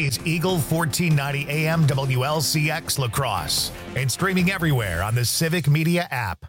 is Eagle 1490 AM WLCX La Crosse and streaming everywhere on the Civic Media app.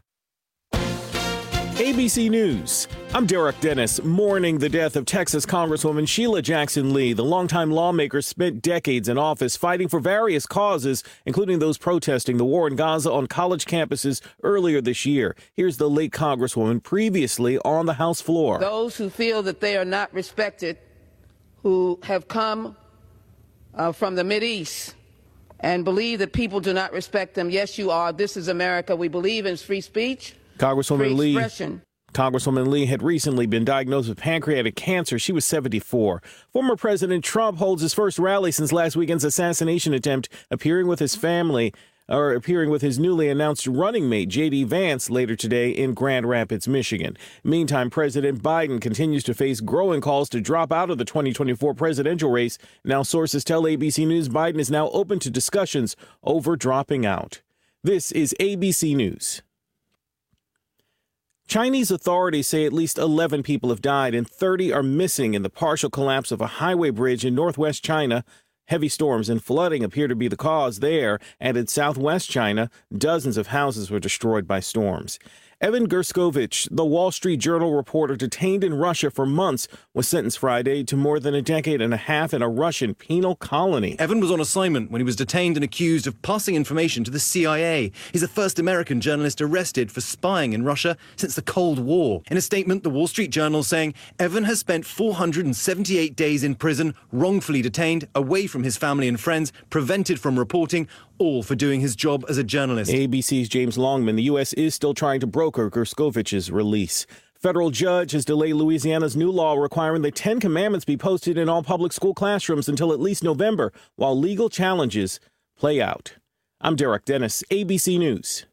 ABC News. I'm Derek Dennis. Mourning the death of Texas Congresswoman Sheila Jackson Lee, the longtime lawmaker spent decades in office fighting for various causes, including those protesting the war in Gaza on college campuses earlier this year. Here's the late Congresswoman previously on the House floor. Those who feel that they are not respected, who have come from the Mideast and believe that people do not respect them. Yes, you are. This is America. We believe in free speech. Congresswoman Lee had recently been diagnosed with pancreatic cancer. She was 74. Former President Trump holds his first rally since last weekend's assassination attempt, appearing with his newly announced running mate, J.D. Vance, later today in Grand Rapids, Michigan. Meantime, President Biden continues to face growing calls to drop out of the 2024 presidential race. Now, sources tell ABC News Biden is now open to discussions over dropping out. This is ABC News. Chinese authorities say at least 11 people have died and 30 are missing in the partial collapse of a highway bridge in northwest China. Heavy storms and flooding appear to be the cause there, and in southwest China, dozens of houses were destroyed by storms. Evan Gerskovich, the Wall Street Journal reporter detained in Russia for months, was sentenced Friday to more than a decade and a half in a Russian penal colony. Evan was on assignment when he was detained and accused of passing information to the CIA. He's the first American journalist arrested for spying in Russia since the Cold War. In a statement, the Wall Street Journal saying Evan has spent 478 days in prison, wrongfully detained, away from his family and friends, prevented from reporting, all for doing his job as a journalist. ABC's James Longman. The U.S. is still trying to broker Gerskovich's release. Federal judge has delayed Louisiana's new law requiring the 10 Commandments be posted in all public school classrooms until at least November, while legal challenges play out. I'm Derek Dennis, ABC News.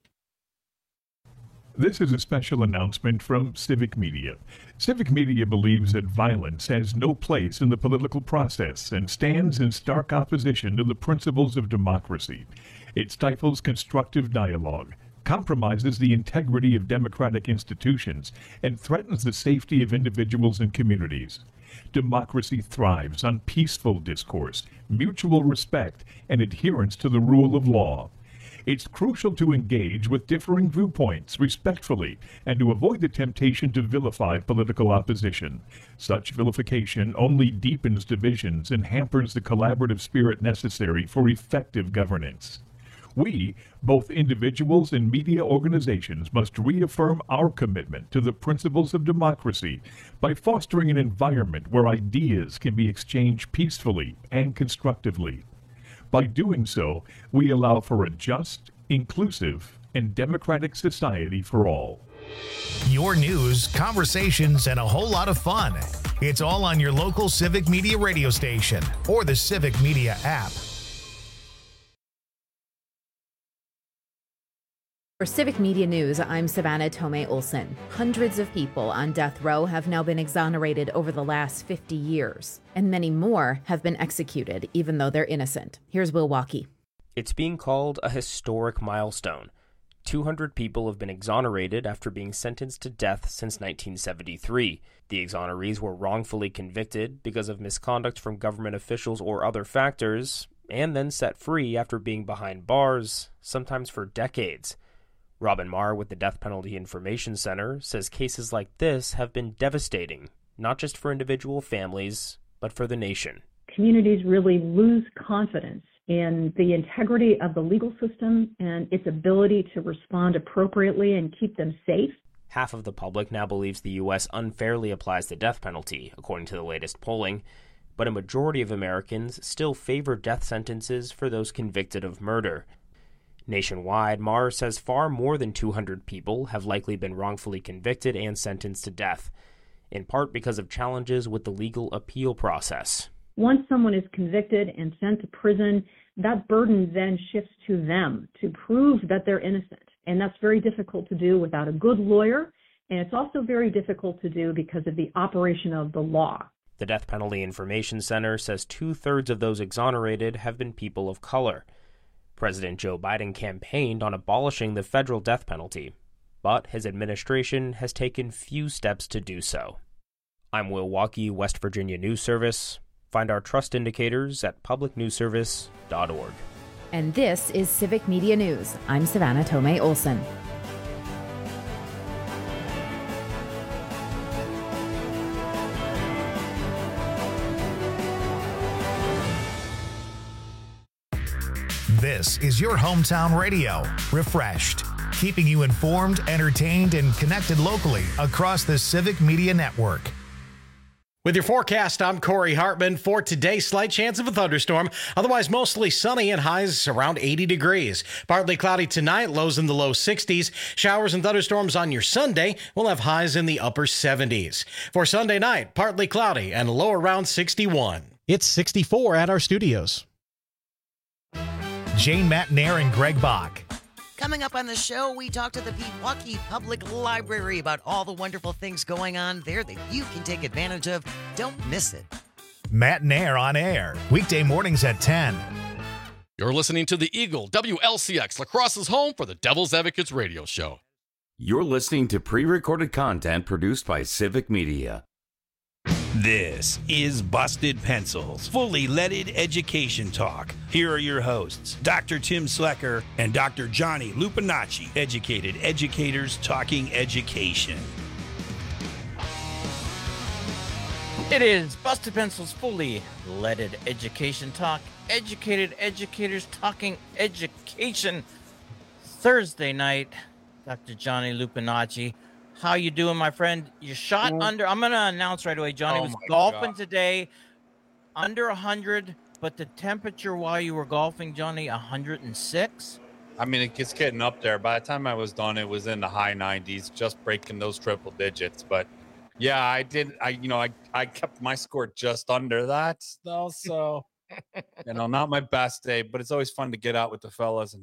This is a special announcement from Civic Media. Civic Media believes that violence has no place in the political process and stands in stark opposition to the principles of democracy. It stifles constructive dialogue, compromises the integrity of democratic institutions, and threatens the safety of individuals and communities. Democracy thrives on peaceful discourse, mutual respect, and adherence to the rule of law. It's crucial to engage with differing viewpoints respectfully and to avoid the temptation to vilify political opposition. Such vilification only deepens divisions and hampers the collaborative spirit necessary for effective governance. We, both individuals and media organizations, must reaffirm our commitment to the principles of democracy by fostering an environment where ideas can be exchanged peacefully and constructively. By doing so, we allow for a just, inclusive, and democratic society for all. Your news, conversations, and a whole lot of fun. It's all on your local Civic Media radio station or the Civic Media app. For Civic Media News, I'm Savannah Tomei Olson. Hundreds of people on death row have now been exonerated over the last 50 years, and many more have been executed, even though they're innocent. Here's Will Walkie. It's being called a historic milestone. 200 people have been exonerated after being sentenced to death since 1973. The exonerees were wrongfully convicted because of misconduct from government officials or other factors, and then set free after being behind bars, sometimes for decades. Robin Marr with the Death Penalty Information Center says cases like this have been devastating, not just for individual families, but for the nation. Communities really lose confidence in the integrity of the legal system and its ability to respond appropriately and keep them safe. Half of the public now believes the U.S. unfairly applies the death penalty, according to the latest polling, but a majority of Americans still favor death sentences for those convicted of murder. Nationwide, Marr says far more than 200 people have likely been wrongfully convicted and sentenced to death, in part because of challenges with the legal appeal process. Once someone is convicted and sent to prison, that burden then shifts to them to prove that they're innocent. And that's very difficult to do without a good lawyer, and it's also very difficult to do because of the operation of the law. The Death Penalty Information Center says 2/3 of those exonerated have been people of color. President Joe Biden campaigned on abolishing the federal death penalty, but his administration has taken few steps to do so. I'm Will Walkie, West Virginia News Service. Find our trust indicators at publicnewsservice.org. And this is Civic Media News. I'm Savannah Tomei Olson. This is your hometown radio, Refreshed, keeping you informed, entertained, and connected locally across the Civic Media Network. With your forecast, I'm Corey Hartman. For today, slight chance of a thunderstorm. Otherwise, mostly sunny and highs around 80 degrees. Partly cloudy tonight, lows in the low 60s. Showers and thunderstorms on your Sunday. We'll have highs in the upper 70s. For Sunday night, partly cloudy and low around 61. It's 64 at our studios. Jane Matnair and Greg Bach. Coming up on the show, we talk to the Pewaukee Public Library about all the wonderful things going on there that you can take advantage of. Don't miss it. Matnair on air, weekday mornings at 10. You're listening to the Eagle WLCX, La Crosse's home for the Devil's Advocates radio show. You're listening to pre-recorded content produced by Civic Media. This is Busted Pencils, fully leaded education talk. Here are your hosts, Dr. Tim Slecker and Dr. Johnny Lupinacci, educated educators talking education. It is Busted Pencils, fully leaded education talk, educated educators talking education. Thursday night, Dr. Johnny Lupinacci. How you doing, my friend? You shot under. I'm going to announce right away. Johnny was golfing today, under 100, but the temperature while you were golfing, Johnny, 106. I mean, it's getting up there. By the time I was done, it was in the high 90s, just breaking those triple digits. But yeah, I kept my score just under that, though. So, not my best day, but it's always fun to get out with the fellas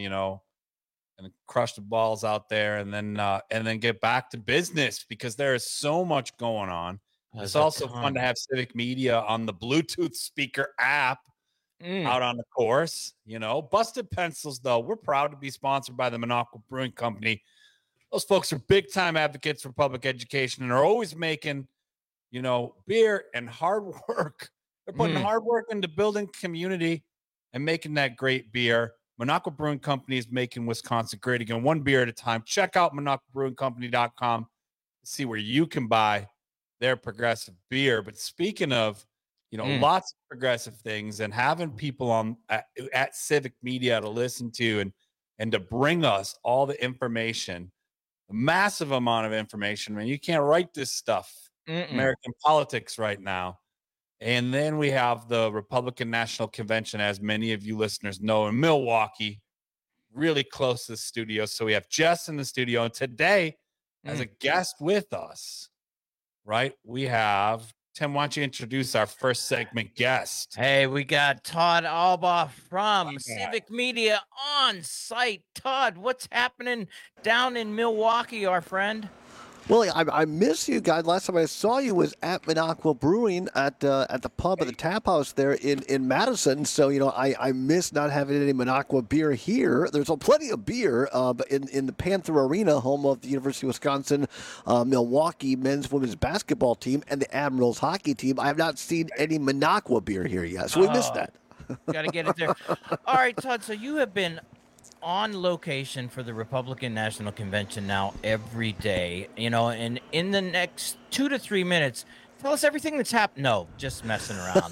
and crush the balls out there, and then get back to business, because there is so much going on. It's also fun to have Civic Media on the Bluetooth speaker app out on the course. Busted Pencils, though, we're proud to be sponsored by the Minocqua Brewing Company. Those folks are big time advocates for public education and are always making, beer and hard work. They're putting hard work into building community and making that great beer. Minocqua Brewing Company is making Wisconsin great again, one beer at a time. Check out MinocquaBrewingCompany.com to see where you can buy their progressive beer. But speaking of, lots of progressive things, and having people on at Civic Media to listen to and to bring us all the information, a massive amount of information. Man, you can't write this stuff. American politics right now. And then we have the Republican National Convention, as many of you listeners know, in Milwaukee, really close to the studio. So we have Jess in the studio. And today, as a guest with us, right, we have, Tim, why don't you introduce our first segment guest? Hey, we got Todd Albaugh from Civic Media on site. Todd, what's happening down in Milwaukee, our friend? Well, I miss you guys. Last time I saw you was at Minocqua Brewing at the pub at the tap house there in Madison. So, I miss not having any Minocqua beer here. There's plenty of beer, but in the Panther Arena, home of the University of Wisconsin Milwaukee men's women's basketball team and the Admirals hockey team, I have not seen any Minocqua beer here yet. So we missed that. Got to get it there. All right, Todd, so you have been on location for the Republican National Convention now every day, and in the next 2 to 3 minutes, tell us everything that's happened. No, just messing around.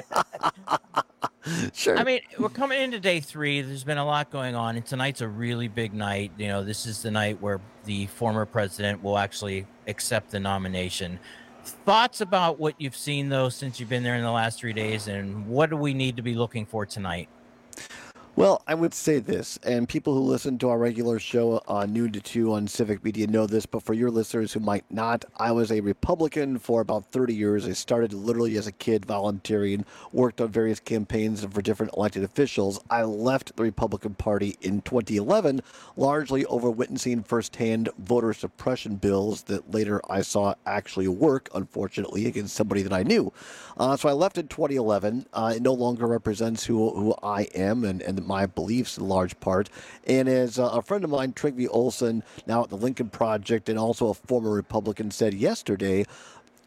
Sure. I mean, we're coming into day 3. There's been a lot going on, and tonight's a really big night. This is the night where the former president will actually accept the nomination. Thoughts about what you've seen, though, since you've been there in the last 3 days, and what do we need to be looking for tonight? Well, I would say this, and people who listen to our regular show noon to 2 on Civic Media know this, but for your listeners who might not, I was a Republican for about 30 years. I started literally as a kid volunteering, worked on various campaigns for different elected officials. I left the Republican Party in 2011, largely over witnessing firsthand voter suppression bills that later I saw actually work, unfortunately, against somebody that I knew. So I left in 2011. It no longer represents who I am and my beliefs in large part. And as a friend of mine, Trygve Olsen, now at the Lincoln Project and also a former Republican, said yesterday,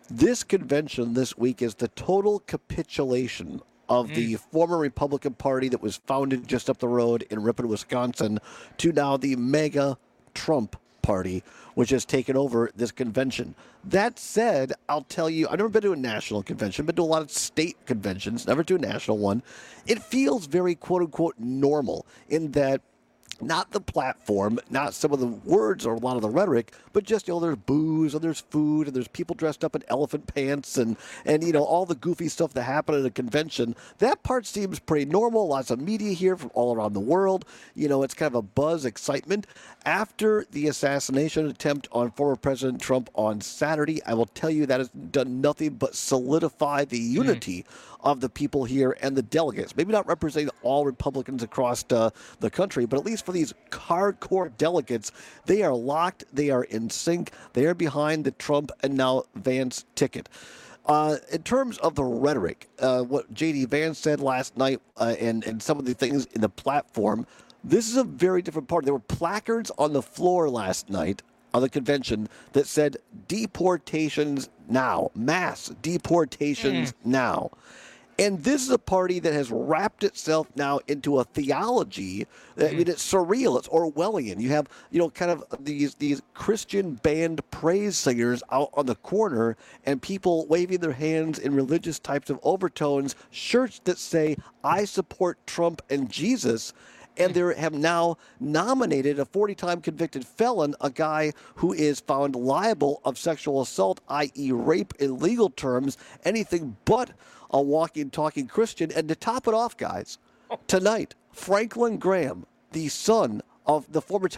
This convention this week is the total capitulation of the former Republican Party that was founded just up the road in Ripon, Wisconsin, to now the mega Trump Party, which has taken over this convention. That said, I'll tell you, I've never been to a national convention, been to a lot of state conventions, never to a national one. It feels very quote-unquote normal in that not the platform, not some of the words or a lot of the rhetoric, but just, there's booze and there's food and there's people dressed up in elephant pants and all the goofy stuff that happen at a convention. That part seems pretty normal. Lots of media here from all around the world. It's kind of a buzz, excitement. After the assassination attempt on former President Trump on Saturday, I will tell you that has done nothing but solidify the unity of the people here and the delegates. Maybe not representing all Republicans across the country, but at least for these hardcore delegates, they are locked, they are in sync, they are behind the Trump and now Vance ticket. In terms of the rhetoric, what J.D. Vance said last night and some of the things in the platform, this is a very different party. There were placards on the floor last night of the convention that said deportations now, mass deportations now. And this is a party that has wrapped itself now into a theology. I mean, it's surreal. It's Orwellian. You have, kind of these Christian band praise singers out on the corner and people waving their hands in religious types of overtones, shirts that say, I support Trump and Jesus. And they have now nominated a 40-time convicted felon, a guy who is found liable of sexual assault, i.e. rape in legal terms, anything but a walking, talking Christian. And to top it off, guys, tonight, Franklin Graham, the son of the former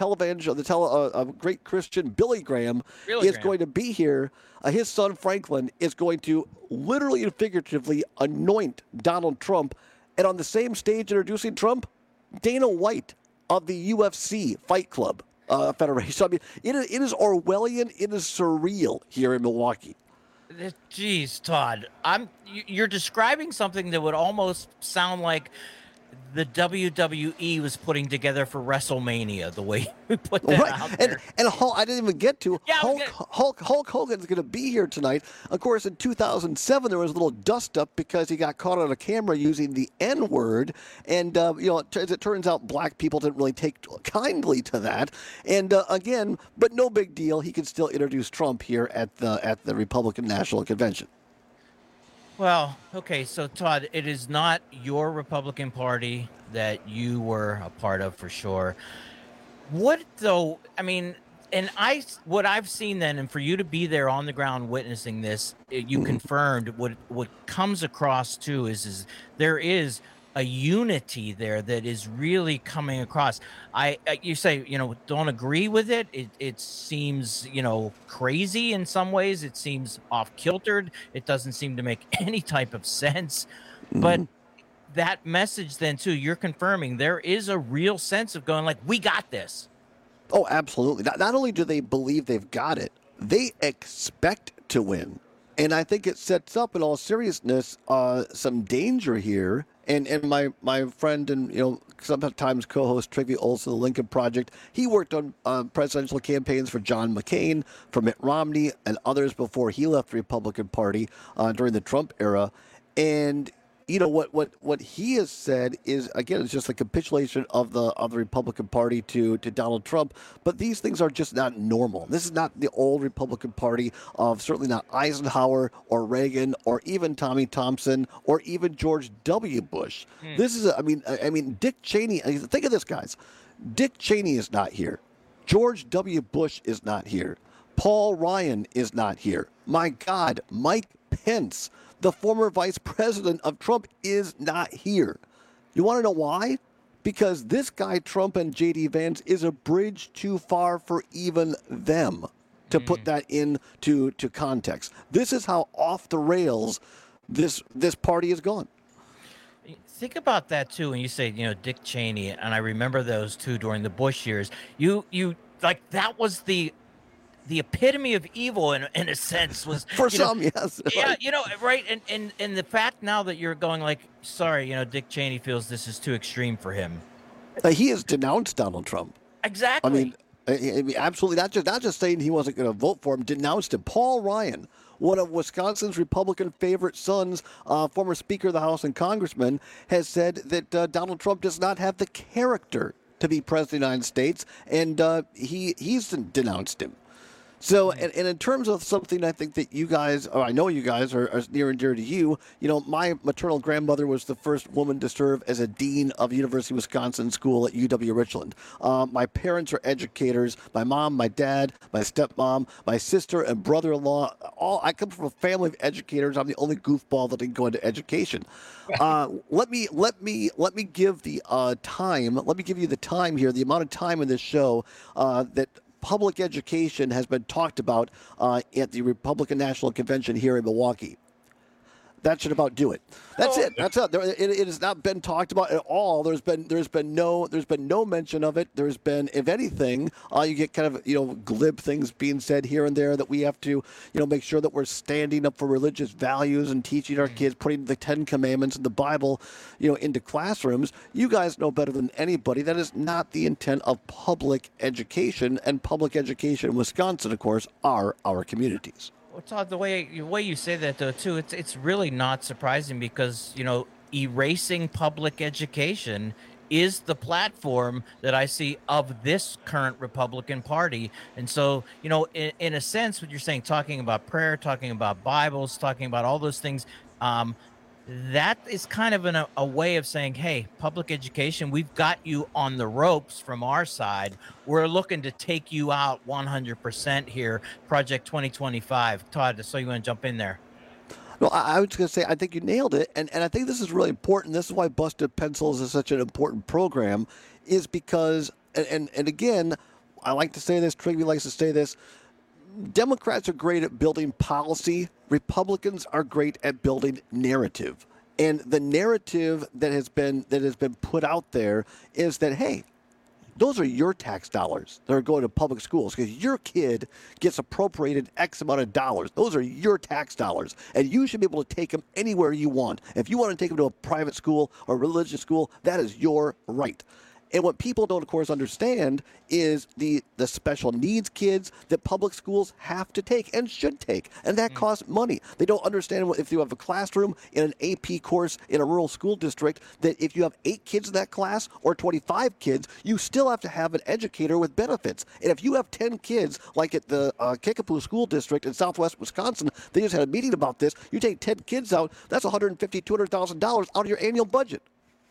great Christian Billy Graham, going to be here. His son, Franklin, is going to literally and figuratively anoint Donald Trump. And on the same stage introducing Trump, Dana White of the UFC Fight Club Federation. I mean, it is Orwellian. It is surreal here in Milwaukee. Jeez, Todd, you're describing something that would almost sound like the WWE was putting together for WrestleMania, the way you put that out there. And Hulk, I didn't even get to, Hulk Hogan's going to be here tonight. Of course, in 2007, there was a little dust-up because he got caught on a camera using the N-word. And, as it turns out, black people didn't really take kindly to that. And, again, but no big deal. He can still introduce Trump here at the Republican National Convention. Well, okay, so Todd, it is not your Republican Party that you were a part of for sure. What though? I mean, what I've seen then, and for you to be there on the ground witnessing this, you confirmed what comes across too is there is a unity there that is really coming across. You say, don't agree with it. It seems, crazy in some ways. It seems off-kiltered. It doesn't seem to make any type of sense. But that message then, too, you're confirming there is a real sense of going like, we got this. Oh, absolutely. Not only do they believe they've got it, they expect to win. And I think it sets up, in all seriousness, some danger here. And my friend and, sometimes co-host Trivia Olson of the Lincoln Project, he worked on presidential campaigns for John McCain, for Mitt Romney, and others before he left the Republican Party during the Trump era. And what he has said is, again, it's just a capitulation of the Republican Party to Donald Trump. But these things are just not normal. This is not the old Republican Party of certainly not Eisenhower or Reagan or even Tommy Thompson or even George W. Bush. This is, I mean, Dick Cheney. Think of this, guys. Dick Cheney is not here. George W. Bush is not here. Paul Ryan is not here. My God, Mike Pence, the former vice president of Trump, is not here. You want to know why? Because this guy, Trump and J.D. Vance, is a bridge too far for even them, to put that into context. This is how off the rails this party has gone. Think about that, too, when you say, Dick Cheney, and I remember those two during the Bush years. You like, that was the epitome of evil in a sense was for some, yes. Yeah, right. And the fact now that you're going like, sorry, Dick Cheney feels this is too extreme for him. He has denounced Donald Trump. Exactly. I mean, absolutely not just saying he wasn't going to vote for him, denounced him. Paul Ryan one of Wisconsin's Republican favorite sons, former Speaker of the House and Congressman, has said that Donald Trump does not have the character to be president of the United States, and he's denounced him. So, and in terms of something I think that you guys, or I know you guys are near and dear to you, my maternal grandmother was the first woman to serve as a dean of University of Wisconsin School at UW Richland. My parents are educators. My mom, my dad, my stepmom, my sister, and brother-in-law. I come from a family of educators. I'm the only goofball that didn't go into education. Let me give the time. Let me give you the time here. The amount of time in this show that public education has been talked about at the Republican National Convention here in Milwaukee. That should about do it. That's it. That's it. It has not been talked about at all. There's been no mention of it. There's been, if anything, you get kind of glib things being said here and there that we have to make sure that we're standing up for religious values and teaching our kids, putting the 10 Commandments and the Bible into classrooms. You guys know better than anybody that is not the intent of public education, and public education in Wisconsin, of course, are our communities. Well, Todd, the way you say that, though, too, it's really not surprising because, erasing public education is the platform that I see of this current Republican Party. And so, in a sense, what you're saying, talking about prayer, talking about Bibles, talking about all those things, that is kind of a way of saying, hey, public education, we've got you on the ropes from our side. We're looking to take you out 100% here, Project 2025. Todd, so you want to jump in there? Well, I was going to say, I think you nailed it. And I think this is really important. This is why Busted Pencils is such an important program, is because, and again, I like to say this, Trigby likes to say this, Democrats are great at building policy. Republicans are great at building narrative. And the narrative that has been put out there is that, hey, those are your tax dollars that are going to public schools because your kid gets appropriated X amount of dollars. Those are your tax dollars, and you should be able to take them anywhere you want. If you want to take them to a private school or religious school, that is your right. And what people don't, of course, understand is the special needs kids that public schools have to take and should take, and that costs money. They don't understand if you have a classroom in an AP course in a rural school district, that if you have 8 kids in that class or 25 kids, you still have to have an educator with benefits. And if you have 10 kids, like at the Kickapoo School District in southwest Wisconsin, they just had a meeting about this, you take 10 kids out, that's $150,000, $200,000 out of your annual budget.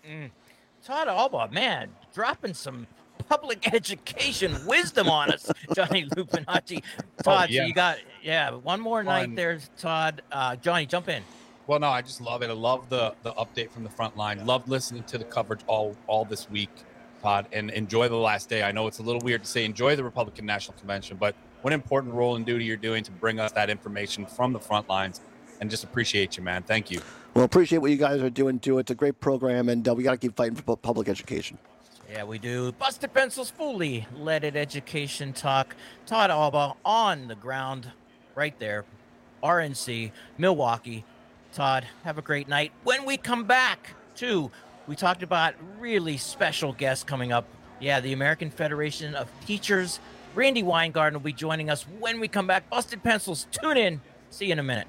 Todd Alba, man, dropping some public education wisdom on us, Johnny Lupinacci. Todd, so you got, one more night there, Todd. Johnny, jump in. Well, no, I just love it. I love the update from the front line. Love listening to the coverage all this week, Todd, and enjoy the last day. I know it's a little weird to say enjoy the Republican National Convention, but what an important role and duty you're doing to bring us that information from the front lines, and just appreciate you, man. Thank you. Well, appreciate what you guys are doing, too. It's a great program, and we got to keep fighting for public education. Yeah, we do. Busted Pencils, fully leaded education talk. Todd Alba on the ground right there. RNC, Milwaukee. Todd, have a great night. When we come back, too, we talked about really special guests coming up. Yeah, the American Federation of Teachers. Randy Weingarten will be joining us when we come back. Busted Pencils, tune in. See you in a minute.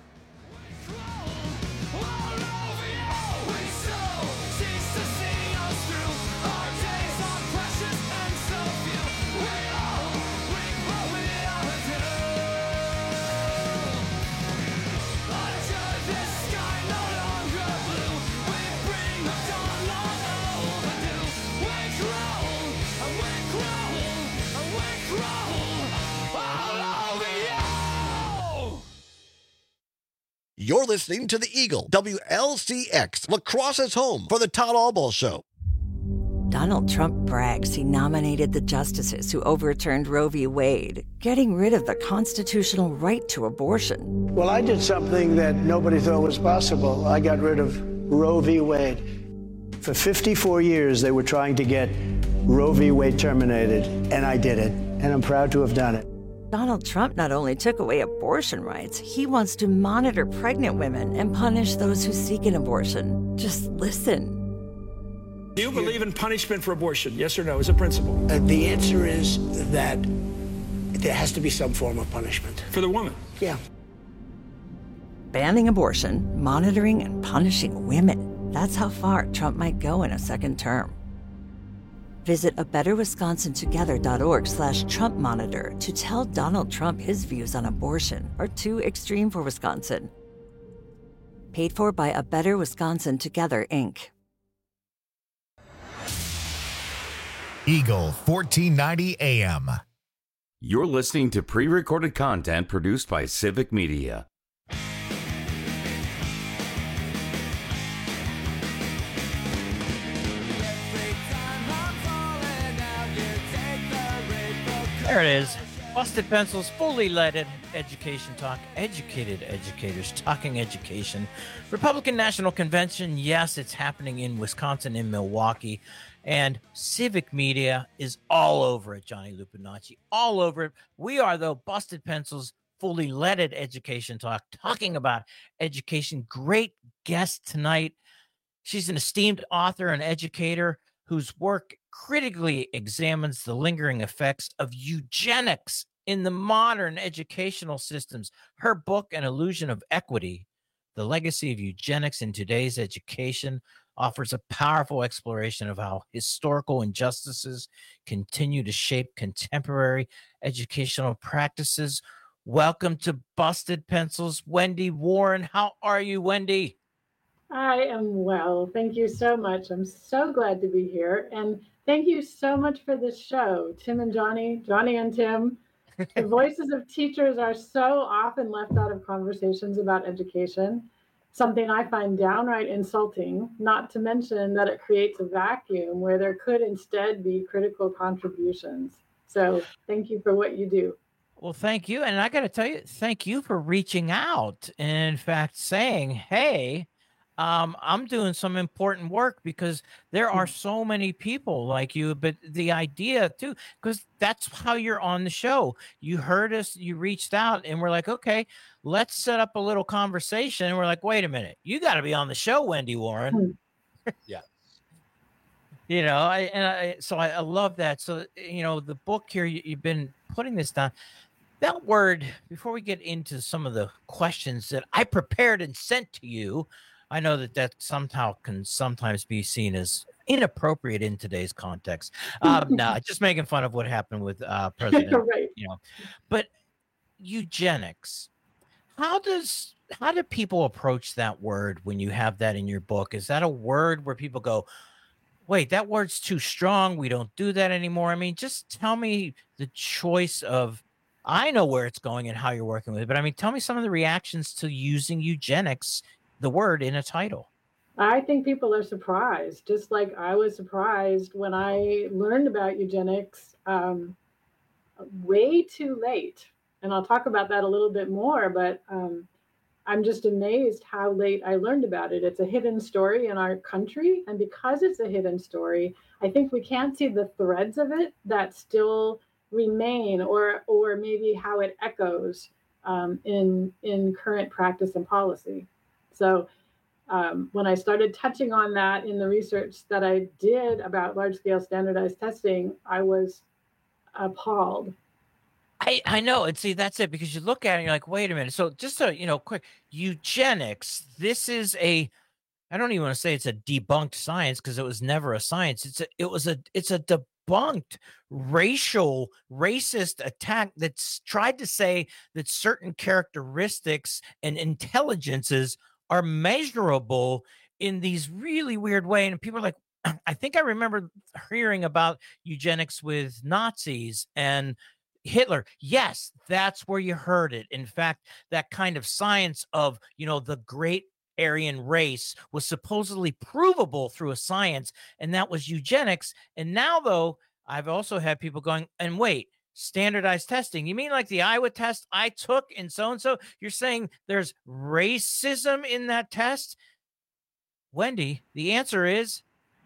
You're listening to The Eagle, WLCX, La Crosse's home for the Todd Alba Show. Donald Trump brags he nominated the justices who overturned Roe v. Wade, getting rid of the constitutional right to abortion. Well, I did something that nobody thought was possible. I got rid of Roe v. Wade. For 54 years, they were trying to get Roe v. Wade terminated, and I did it, and I'm proud to have done it. Donald Trump not only took away abortion rights, he wants to monitor pregnant women and punish those who seek an abortion. Just listen. Do you believe in punishment for abortion? Yes or no, as a principle? The answer is that there has to be some form of punishment. For the woman? Yeah. banning abortion, monitoring and punishing women. That's how far Trump might go in a second term. Visit abetterwisconsintogether.org/Trump Monitor to tell Donald Trump his views on abortion are too extreme for Wisconsin. Paid for by A Better Wisconsin Together, Inc. Eagle 1490 AM. You're listening to pre-recorded content produced by Civic Media. There it is. Busted Pencils, fully leaded education talk. Educated educators talking education. Republican National Convention. Yes, it's happening in Wisconsin, in Milwaukee. And Civic Media is all over it, Johnny Lupinacci. All over it. We are, though, Busted Pencils, fully leaded education talk, talking about education. Great guest tonight. She's an esteemed author and educator whose work critically examines the lingering effects of eugenics in the modern educational systems. Her book, An Illusion of Equity, The Legacy of Eugenics in Today's Education, offers a powerful exploration of how historical injustices continue to shape contemporary educational practices. Welcome to Busted Pencils, Wendy Warren. How are you, Wendy? I am well. Thank you so much. I'm so glad to be here. And thank you so much for this show, Tim and Johnny, Johnny and Tim. The voices of teachers are so often left out of conversations about education, something I find downright insulting, not to mention that it creates a vacuum where there could instead be critical contributions. So thank you for what you do. Well, thank you. And I got to tell you, thank you for reaching out and, in fact, saying, hey, I'm doing some important work because there are so many people like you. But the idea, too, because that's how you're on the show. You heard us, you reached out, and we're like, okay, let's set up a little conversation. And we're like, wait a minute, you got to be on the show, Wendy Warren. Yeah. You know, so I love that. So, you know, the book here, you've been putting this down. That word, before we get into some of the questions that I prepared and sent to you, I know that somehow can sometimes be seen as inappropriate in today's context. No, just making fun of what happened with President, right. You know. But eugenics, how do people approach that word when you have that in your book? Is that a word where people go, wait, that word's too strong, we don't do that anymore? I mean, just tell me the choice of, I know where it's going and how you're working with it, but I mean, tell me some of the reactions to using eugenics, the word, in a title. I think people are surprised, just like I was surprised when I learned about eugenics way too late. And I'll talk about that a little bit more, but I'm just amazed how late I learned about it. It's a hidden story in our country. And because it's a hidden story, I think we can't see the threads of it that still remain, or maybe how it echoes in current practice and policy. So when I started touching on that in the research that I did about large-scale standardized testing, I was appalled. I know. And see, that's it, because you look at it and you're like, wait a minute. So just so, you know, quick, eugenics, this is I don't even want to say it's a debunked science, because it was never a science. It's a debunked racist attack that's tried to say that certain characteristics and intelligences are measurable in these really weird ways. And people are like, I think I remember hearing about eugenics with Nazis and Hitler. Yes, that's where you heard it. In fact, that kind of science of, you know, the great Aryan race was supposedly provable through a science, and that was eugenics. And now, though, I've also had people going, and wait, standardized testing, you mean like the Iowa test I took in so-and-so? You're saying there's racism in that test? Wendy, the answer is,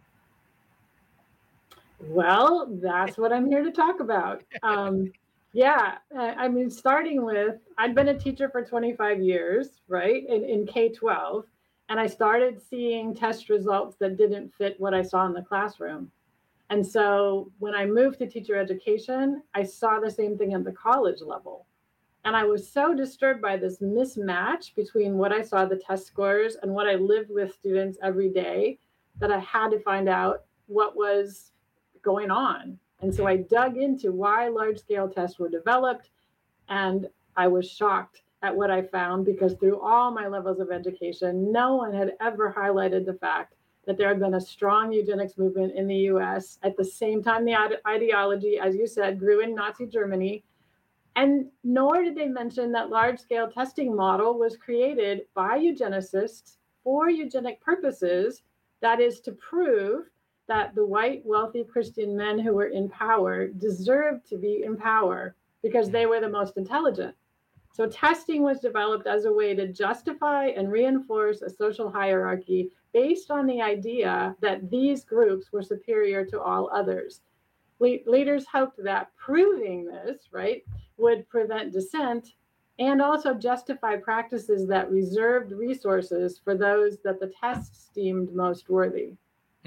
well, that's what I'm here to talk about. Yeah, I mean, starting with, I'd been a teacher for 25 years, right, in K-12, and I started seeing test results that didn't fit what I saw in the classroom. And so when I moved to teacher education, I saw the same thing at the college level. And I was so disturbed by this mismatch between what I saw the test scores and what I lived with students every day that I had to find out what was going on. And so I dug into why large-scale tests were developed, and I was shocked at what I found, because through all my levels of education, no one had ever highlighted the fact that there had been a strong eugenics movement in the US at the same time the ideology, as you said, grew in Nazi Germany. And nor did they mention that large-scale testing model was created by eugenicists for eugenic purposes, that is to prove that the white, wealthy Christian men who were in power deserved to be in power because they were the most intelligent. So testing was developed as a way to justify and reinforce a social hierarchy based on the idea that these groups were superior to all others. Leaders hoped that proving this, right, would prevent dissent and also justify practices that reserved resources for those that the tests deemed most worthy.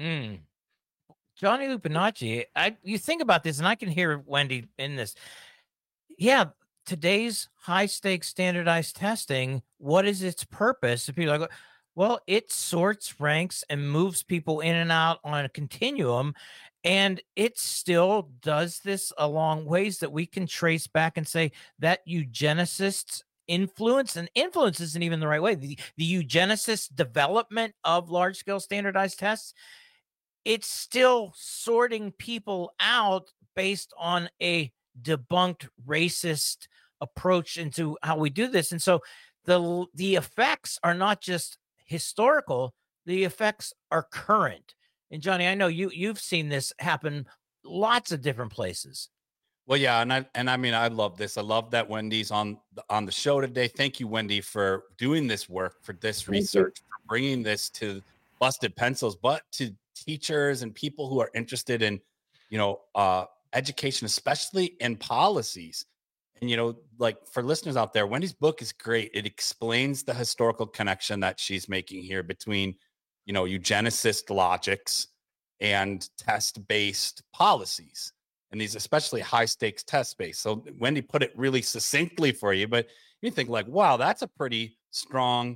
Johnny Lupinacci, you think about this, and I can hear Wendy in this. Yeah, today's high-stakes standardized testing, what is its purpose? If people are like, well, it sorts, ranks, and moves people in and out on a continuum, and it still does this along ways that we can trace back and say that eugenicists influence, and influence isn't even the right way. The eugenicist development of large-scale standardized tests, it's still sorting people out based on a debunked racist approach into how we do this. And so the effects are not just historical, the effects are current. And Johnny, I know you've seen this happen lots of different places. Well, yeah, and I mean, I love this. I love that Wendy's on the show today. Thank you, Wendy, for doing this work, for this research, for bringing this to Busted Pencils, but to teachers and people who are interested in, education, especially in policies. And, like for listeners out there, Wendy's book is great. It explains the historical connection that she's making here between, eugenicist logics and test-based policies. And these especially high-stakes test-based. So Wendy put it really succinctly for you, but you think like, wow, that's a pretty strong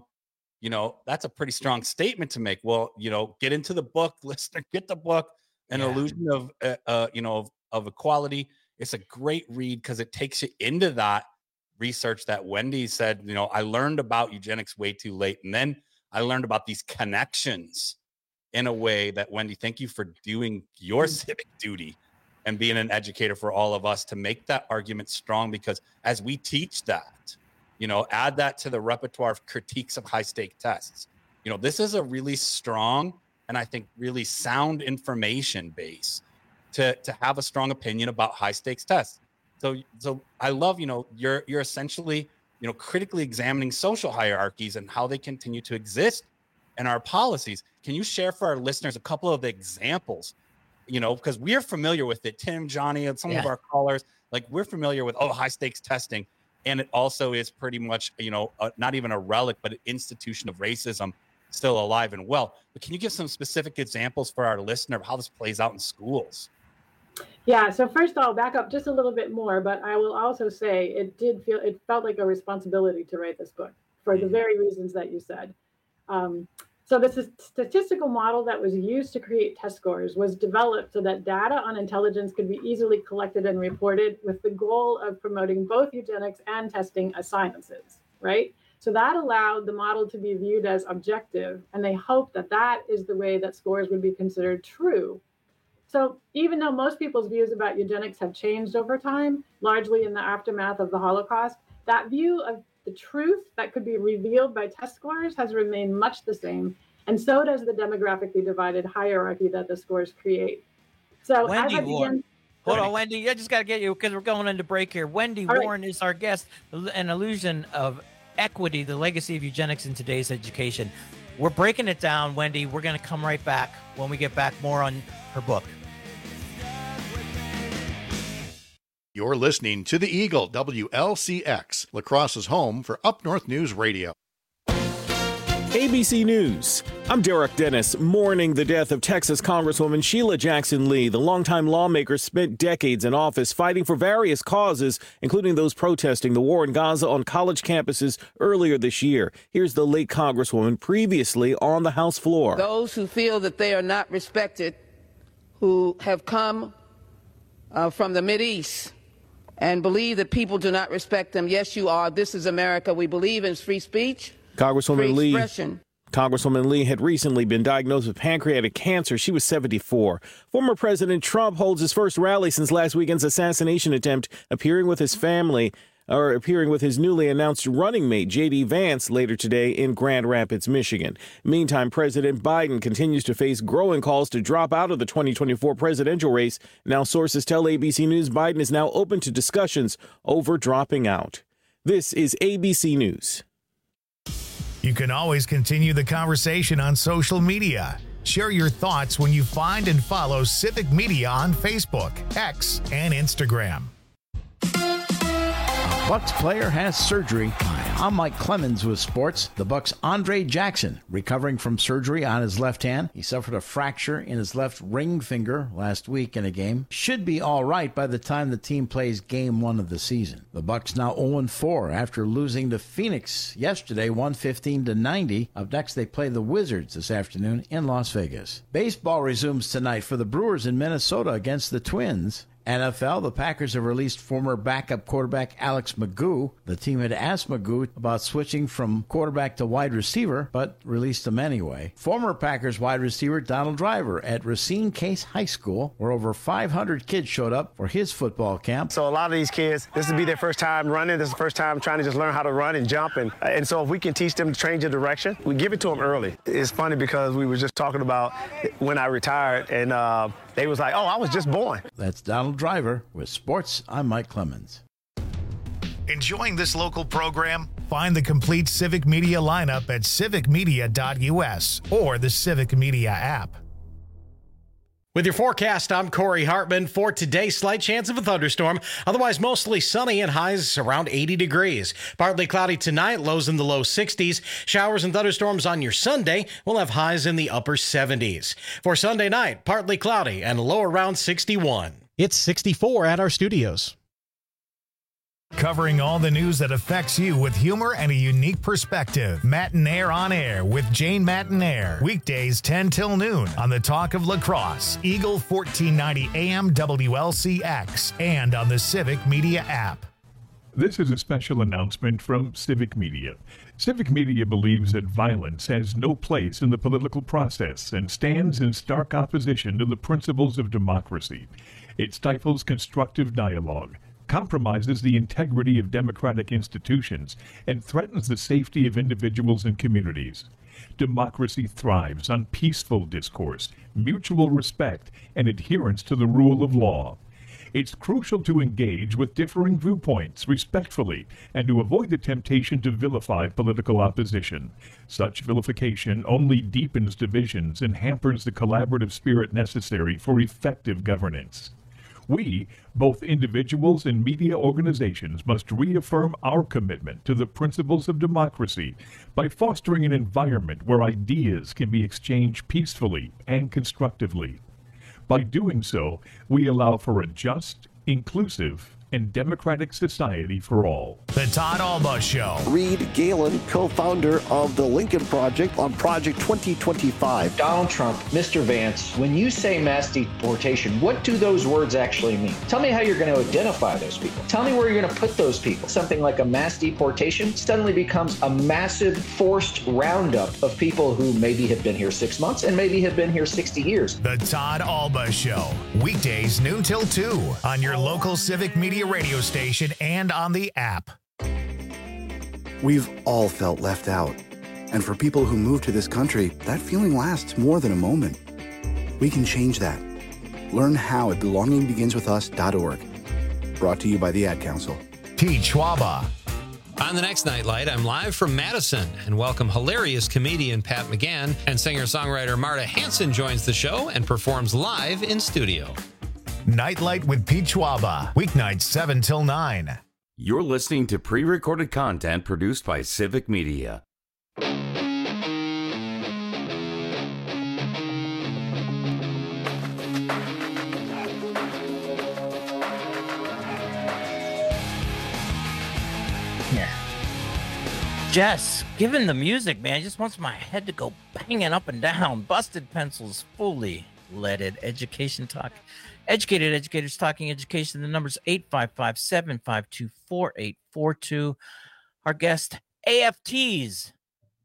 statement to make. Well, get into the book, listener, get the book, An Illusion of Equality. It's a great read because it takes you into that research that Wendy said, I learned about eugenics way too late. And then I learned about these connections in a way that, Wendy, thank you for doing your civic duty and being an educator for all of us to make that argument strong, because as we teach that, add that to the repertoire of critiques of high-stake tests. This is a really strong and I think really sound information base to have a strong opinion about high-stakes tests. So I love, you're essentially, critically examining social hierarchies and how they continue to exist in our policies. Can you share for our listeners a couple of examples? Because we're familiar with it, Tim, Johnny, and some of our callers, like we're familiar with, high-stakes testing. And it also is pretty much, not even a relic, but an institution of racism still alive and well. But can you give some specific examples for our listener of how this plays out in schools? Yeah, so first I'll back up just a little bit more, but I will also say it felt like a responsibility to write this book for the very reasons that you said. So this statistical model that was used to create test scores was developed so that data on intelligence could be easily collected and reported, with the goal of promoting both eugenics and testing as sciences, right? So that allowed the model to be viewed as objective, and they hoped that that is the way that scores would be considered true. So even though most people's views about eugenics have changed over time, largely in the aftermath of the Holocaust, that view of the truth that could be revealed by test scores has remained much the same, and so does the demographically divided hierarchy that the scores create. So Wendy Warren. Hold on, Wendy. I just got to get you because we're going into break here. Wendy Warren is our guest. An Illusion of Equity, the legacy of eugenics in today's education. We're breaking it down, Wendy. We're going to come right back when we get back more on her book. You're listening to The Eagle, WLCX, La Crosse's home for Up North News Radio. ABC News. I'm Derek Dennis. Mourning the death of Texas Congresswoman Sheila Jackson Lee, the longtime lawmaker spent decades in office fighting for various causes, including those protesting the war in Gaza on college campuses earlier this year. Here's the late Congresswoman previously on the House floor. Those who feel that they are not respected, who have come from the Mideast and believe that people do not respect them. Yes, you are. This is America. We believe in free speech. Congresswoman Lee had recently been diagnosed with pancreatic cancer. She was 74. Former President Trump holds his first rally since last weekend's assassination attempt, appearing with his newly announced running mate, J.D. Vance, later today in Grand Rapids, Michigan. Meantime, President Biden continues to face growing calls to drop out of the 2024 presidential race. Now, sources tell ABC News Biden is now open to discussions over dropping out. This is ABC News. You can always continue the conversation on social media. Share your thoughts when you find and follow Civic Media on Facebook, X, and Instagram. Bucks player has surgery. Hi, I'm Mike Clemens with sports. The Bucks' Andre Jackson recovering from surgery on his left hand. He suffered a fracture in his left ring finger last week in a game. Should be all right by the time the team plays Game 1 of the season. The Bucks now 0-4 after losing to Phoenix yesterday, 115-90. Up next, they play the Wizards this afternoon in Las Vegas. Baseball resumes tonight for the Brewers in Minnesota against the Twins. NFL, the Packers have released former backup quarterback Alex Magoo. The team had asked Magoo about switching from quarterback to wide receiver, but released him anyway. Former Packers wide receiver Donald Driver at Racine Case High School, where over 500 kids showed up for his football camp. So a lot of these kids, this will be their first time running. This is the first time trying to just learn how to run and jump. And so if we can teach them to change the direction, we give it to them early. It's funny because we were just talking about when I retired, and they was like, oh, I was just born. That's Donald Driver with sports. I'm Mike Clemens. Enjoying this local program? Find the complete Civic Media lineup at civicmedia.us or the Civic Media app. With your forecast, I'm Corey Hartman. For today, slight chance of a thunderstorm. Otherwise, mostly sunny and highs around 80 degrees. Partly cloudy tonight, lows in the low 60s. Showers and thunderstorms on your Sunday. We'll have highs in the upper 70s. For Sunday night, partly cloudy and low around 61. It's 64 at our studios. Covering all the news that affects you with humor and a unique perspective. Matinaire on Air with Jane Matinaire. Weekdays 10 till noon on the Talk of La Crosse, Eagle 1490 AM WLCX, and on the Civic Media app. This is a special announcement from Civic Media. Civic Media believes that violence has no place in the political process and stands in stark opposition to the principles of democracy. It stifles constructive dialogue, compromises the integrity of democratic institutions, and threatens the safety of individuals and communities. Democracy thrives on peaceful discourse, mutual respect, and adherence to the rule of law. It's crucial to engage with differing viewpoints respectfully and to avoid the temptation to vilify political opposition. Such vilification only deepens divisions and hampers the collaborative spirit necessary for effective governance. We, both individuals and media organizations, must reaffirm our commitment to the principles of democracy by fostering an environment where ideas can be exchanged peacefully and constructively. By doing so, we allow for a just, inclusive, and democratic society for all. The Todd Alba Show. Reed Galen, co-founder of the Lincoln Project on Project 2025. Donald Trump, Mr. Vance, when you say mass deportation, what do those words actually mean? Tell me how you're going to identify those people. Tell me where you're going to put those people. Something like a mass deportation suddenly becomes a massive forced roundup of people who maybe have been here 6 months and maybe have been here 60 years. The Todd Alba Show. Weekdays noon till 2 on your local Civic Media radio station and on the app. We've all felt left out. And for people who move to this country, that feeling lasts more than a moment. We can change that. Learn how at belongingbeginswithus.org. Brought to you by the Ad Council. T. Schwaba. On the next Nightlight, I'm live from Madison and welcome hilarious comedian Pat McGann, and singer-songwriter Marta Hanson joins the show and performs live in studio. Nightlight with Pete Schwaba, weeknights 7 till 9. You're listening to pre-recorded content produced by Civic Media. Jess, given the music, man, just wants my head to go banging up and down. Busted Pencils, fully leaded education talk. Educated educators talking education. The number's 855-752-4842. Our guest, AFT's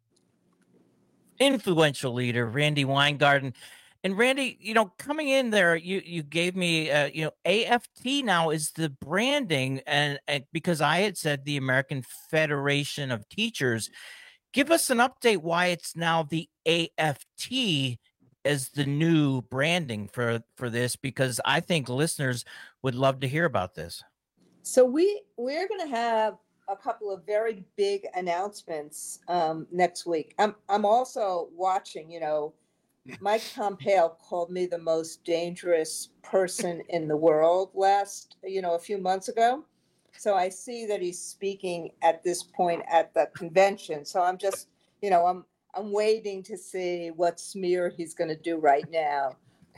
influential leader, Randi Weingarten. And Randi, coming in there, you gave me, AFT now is the branding, and because I had said the American Federation of Teachers. Give us an update why it's now the AFT as the new branding for this, because I think listeners would love to hear about this. So we're going to have a couple of very big announcements next week. I'm also watching, Mike Pompeo called me the most dangerous person in the world a few months ago. So I see that he's speaking at this point at the convention. So I'm just, I'm waiting to see what smear he's going to do right now.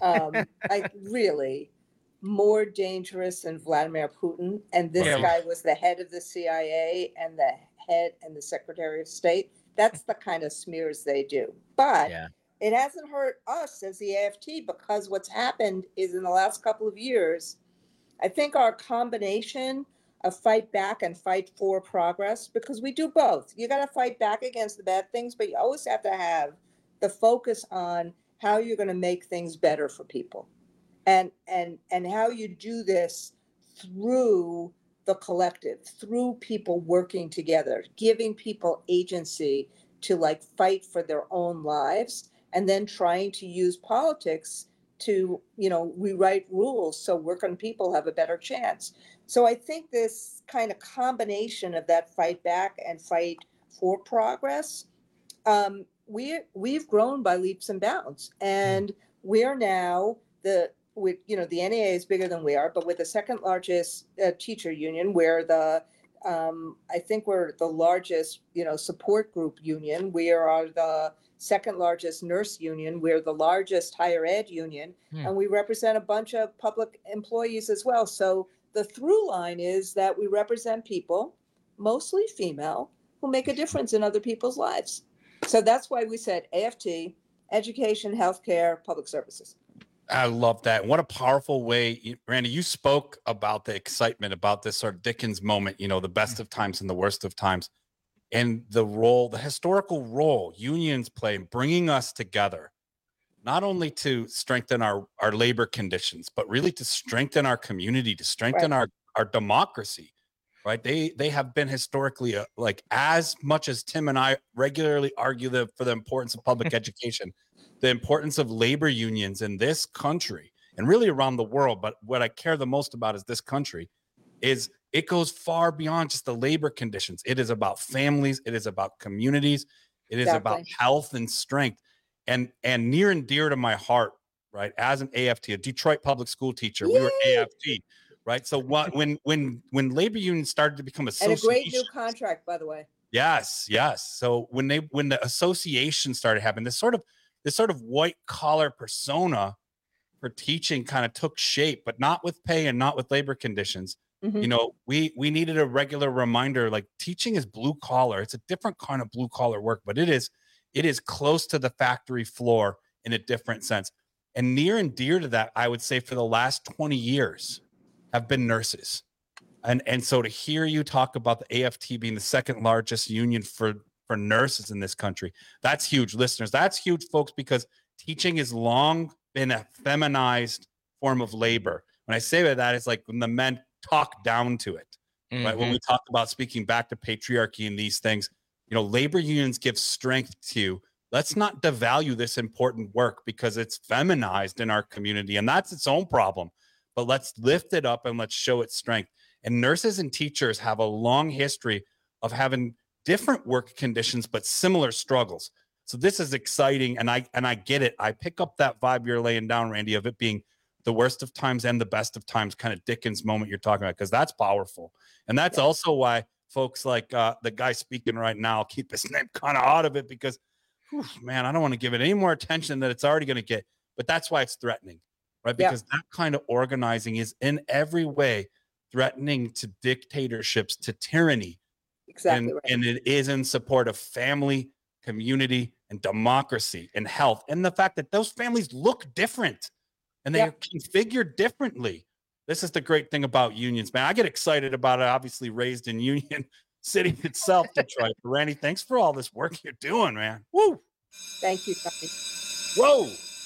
Really more dangerous than Vladimir Putin. And this guy was the head of the CIA and the head and the Secretary of State. That's the kind of smears they do. But it hasn't hurt us as the AFT, because what's happened is in the last couple of years, I think our combination of fight back and fight for progress, because we do both. You got to fight back against the bad things, but you always have to have the focus on how you're going to make things better for people. And how you do this through the collective, through people working together, giving people agency to fight for their own lives, and then trying to use politics to, rewrite rules so working people have a better chance. So I think this kind of combination of that fight back and fight for progress, we've grown by leaps and bounds, and we're now the NAA is bigger than we are, but with the second largest teacher union, where I think we're the largest, support group union. We are the second largest nurse union. We're the largest higher ed union, and we represent a bunch of public employees as well. So the through line is that we represent people, mostly female, who make a difference in other people's lives. So that's why we said AFT, education, healthcare, public services. I love that. What a powerful way, Randi, you spoke about the excitement about this sort of Dickens moment, the best of times and the worst of times, and the historical role unions play in bringing us together, not only to strengthen our labor conditions, but really to strengthen our community, to strengthen our democracy, right? They have been historically, as much as Tim and I regularly argue for the importance of public education, the importance of labor unions in this country and really around the world. But what I care the most about is this country is it goes far beyond just the labor conditions. It is about families. It is about communities. It is about health and strength. And near and dear to my heart, right? As an AFT, a Detroit public school teacher, we were AFT, right? So when labor unions started to become associations, and a great new contract, by the way. Yes. So when the association started happening, this sort of white collar persona for teaching kind of took shape, but not with pay and not with labor conditions. Mm-hmm. We needed a regular reminder, teaching is blue collar. It's a different kind of blue collar work, but it is close to the factory floor in a different sense. And near and dear to that, I would say for the last 20 years have been nurses. And so to hear you talk about the AFT being the second largest union for nurses in this country, that's huge, listeners. That's huge, folks, because teaching has long been a feminized form of labor. When I say that, it's like when the men talk down to it, right? When we talk about speaking back to patriarchy and these things, labor unions give strength to, let's not devalue this important work because it's feminized in our community, and that's its own problem, but let's lift it up and let's show its strength. And nurses and teachers have a long history of having different work conditions, but similar struggles. So this is exciting. And I get it. I pick up that vibe you're laying down, Randi, of it being the worst of times and the best of times, kind of Dickens moment you're talking about, because that's powerful. And that's also why folks like the guy speaking right now, keep his name kind of out of it, because, man, I don't want to give it any more attention than it's already going to get. But that's why it's threatening. right? Because that kind of organizing is in every way threatening to dictatorships, to tyranny. Exactly And it is in support of family, community, and democracy and health. And the fact that those families look different and they are configured differently. This is the great thing about unions, man. I get excited about it, obviously raised in Union City itself, Detroit. Randy, thanks for all this work you're doing, man. Woo! Thank you, Tony. Whoa!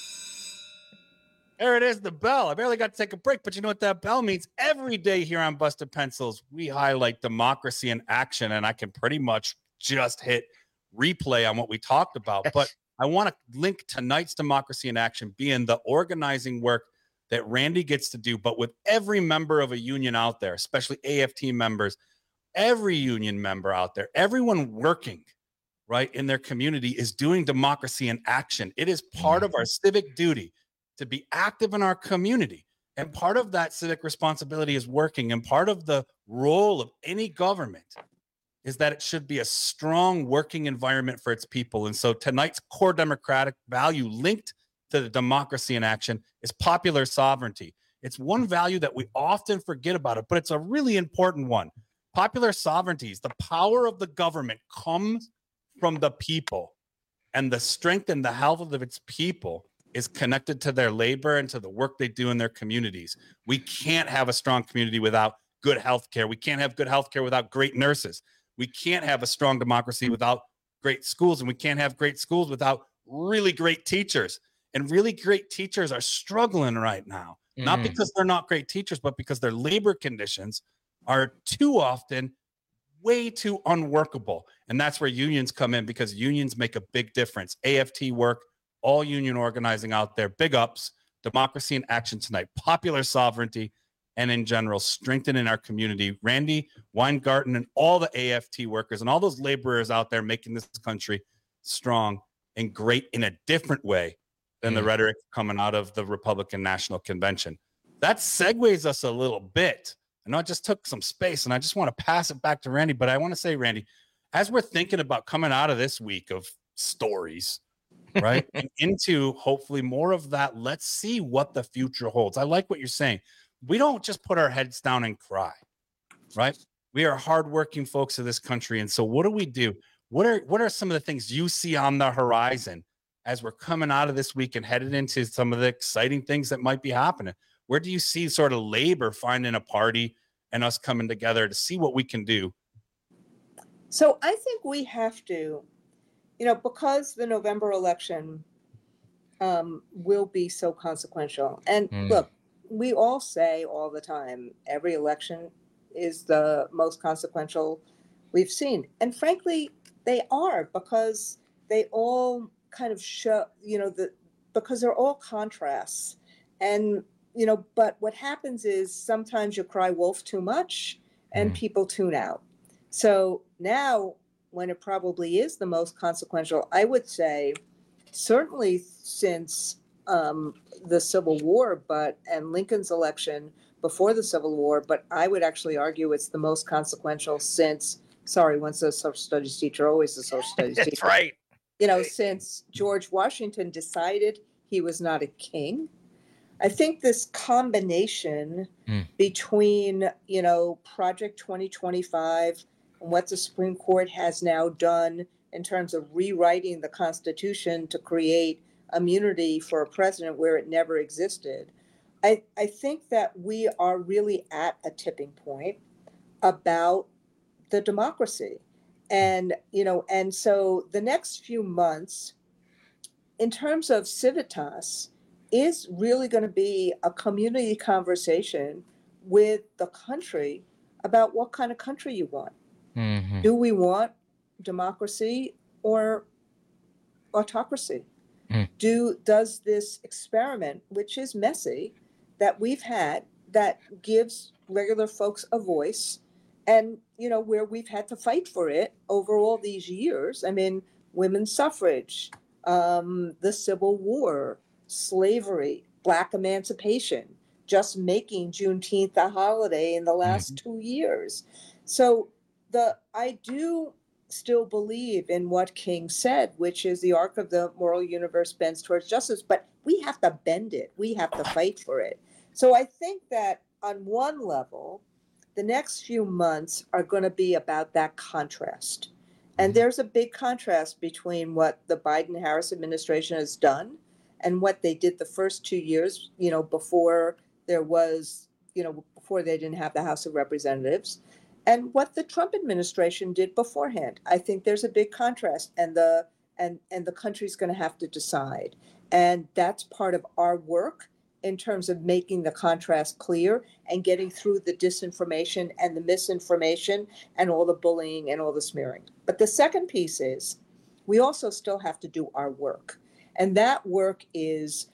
There it is, the bell. I barely got to take a break, but you know what that bell means? Every day here on Busted Pencils, we highlight democracy in action, and I can pretty much just hit replay on what we talked about. But I want to link tonight's democracy in action being the organizing work that Randy gets to do, but with every member of a union out there, especially AFT members, every union member out there, everyone working right in their community is doing democracy in action. It is part of our civic duty to be active in our community. And part of that civic responsibility is working. And part of the role of any government is that it should be a strong working environment for its people. And so tonight's core democratic value linked to the democracy in action is popular sovereignty. It's one value that we often forget about it, but it's a really important one. Popular sovereignty is the power of the government comes from the people, and the strength and the health of its people is connected to their labor and to the work they do in their communities. We can't have a strong community without good health care. We can't have good health care without great nurses. We can't have a strong democracy without great schools, and we can't have great schools without really great teachers. And really great teachers are struggling right now, not because they're not great teachers, but because their labor conditions are too often way too unworkable. And that's where unions come in, because unions make a big difference. AFT work, all union organizing out there, big ups, democracy in action tonight, popular sovereignty, and in general, strengthening our community. Randy Weingarten and all the AFT workers and all those laborers out there making this country strong and great in a different way than the rhetoric coming out of the Republican National Convention. That segues us a little bit. I know I just took some space and I just want to pass it back to Randy, but I want to say, Randy, as we're thinking about coming out of this week of stories, right, and into hopefully more of that, let's see what the future holds. I like what you're saying. We don't just put our heads down and cry, right? We are hardworking folks of this country. And so what do we do? What are some of the things you see on the horizon as we're coming out of this week and headed into some of the exciting things that might be happening? Where do you see sort of labor finding a party and us coming together to see what we can do? So I think we have to, because the November election will be so consequential. And look, we all say all the time, every election is the most consequential we've seen. And frankly, they are, because they all kind of show, because they're all contrasts. And but what happens is sometimes you cry wolf too much and people tune out. So now, when it probably is the most consequential, I would say, certainly since the Civil War, and Lincoln's election before the Civil War, but I would actually argue it's the most consequential since, once a social studies teacher, always a social studies teacher. That's right. Since George Washington decided he was not a king. I think this combination between, Project 2025 and what the Supreme Court has now done in terms of rewriting the Constitution to create immunity for a president where it never existed, I think that we are really at a tipping point about the democracy. And, and so the next few months, in terms of Civitas, is really going to be a community conversation with the country about what kind of country you want. Do we want democracy or autocracy? Does this experiment, which is messy, that we've had, that gives regular folks a voice, and where we've had to fight for it over all these years? I mean, women's suffrage, the Civil War, slavery, Black emancipation, just making Juneteenth a holiday in the last 2 years. So I do still believe in what King said, which is the arc of the moral universe bends towards justice, but we have to bend it. We have to fight for it. So I think that on one level, the next few months are going to be about that contrast. And there's a big contrast between what the Biden-Harris administration has done and what they did the first 2 years, before there was, before they didn't have the House of Representatives, and what the Trump administration did beforehand. I think there's a big contrast, and the country's going to have to decide. And that's part of our work in terms of making the contrast clear and getting through the disinformation and the misinformation and all the bullying and all the smearing. But the second piece is we also still have to do our work. And that work is,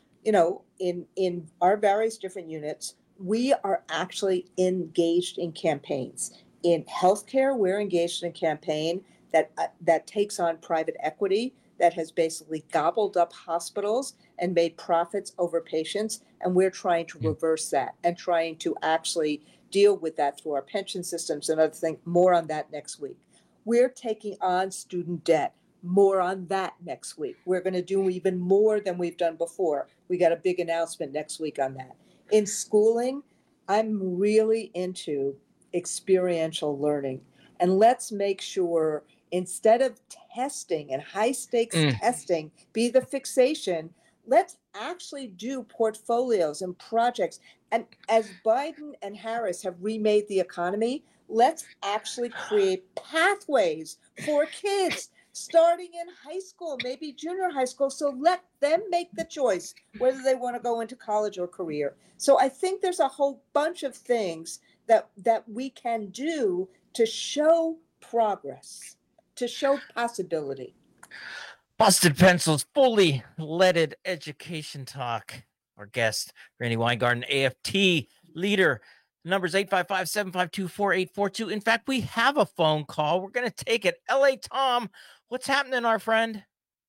in our various different units, we are actually engaged in campaigns. In healthcare, we're engaged in a campaign that takes on private equity, that has basically gobbled up hospitals and made profits over patients. And we're trying to reverse that and trying to actually deal with that through our pension systems and other things. More on that next week. We're taking on student debt. More on that next week. We're going to do even more than we've done before. We got a big announcement next week on that. In schooling, I'm really into experiential learning. And let's make sure, instead of testing and high stakes testing be the fixation, let's actually do portfolios and projects. And as Biden and Harris have remade the economy, let's actually create pathways for kids starting in high school, maybe junior high school. So let them make the choice whether they want to go into college or career. So I think there's a whole bunch of things that we can do to show progress, to show possibility. Busted Pencils, fully leaded education talk. Our guest, Randi Weingarten, AFT leader. The number's 855-752-4842. In fact, we have a phone call. We're going to take it. L.A. Tom, what's happening, our friend?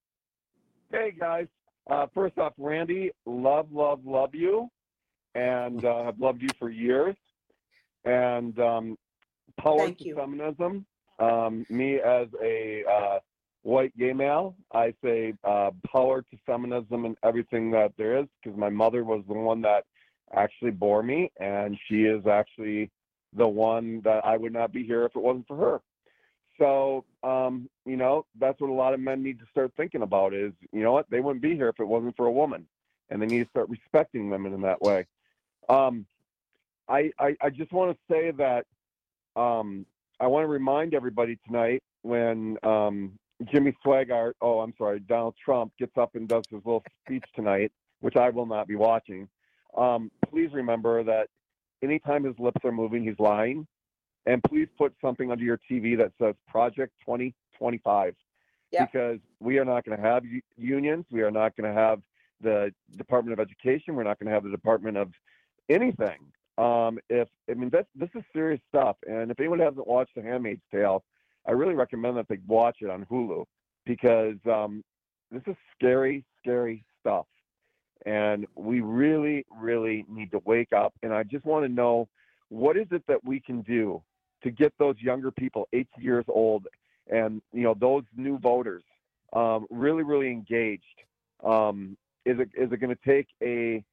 Hey, guys. First off, Randi, love you. And I've loved you for years. And power to feminism. Me as a white gay male, I say power to feminism and everything that there is, because my mother was the one that actually bore me, and she is actually the one that I would not be here if it wasn't for her. So, that's what a lot of men need to start thinking about is, they wouldn't be here if it wasn't for a woman, and they need to start respecting women in that way. I just want to say that I want to remind everybody tonight when Jimmy Swaggart, Donald Trump gets up and does his little speech tonight, which I will not be watching. Please remember that anytime his lips are moving, he's lying. And please put something under your TV that says Project 2025. Yeah. Because we are not going to have unions. We are not going to have the Department of Education. We're not going to have the Department of anything. This is serious stuff. And if anyone hasn't watched The Handmaid's Tale, I really recommend that they watch it on Hulu, because this is scary, scary stuff. And we really, really need to wake up. And I just want to know, what is it that we can do to get those younger people, 18 years old, and those new voters, really, really engaged? Is it going to take a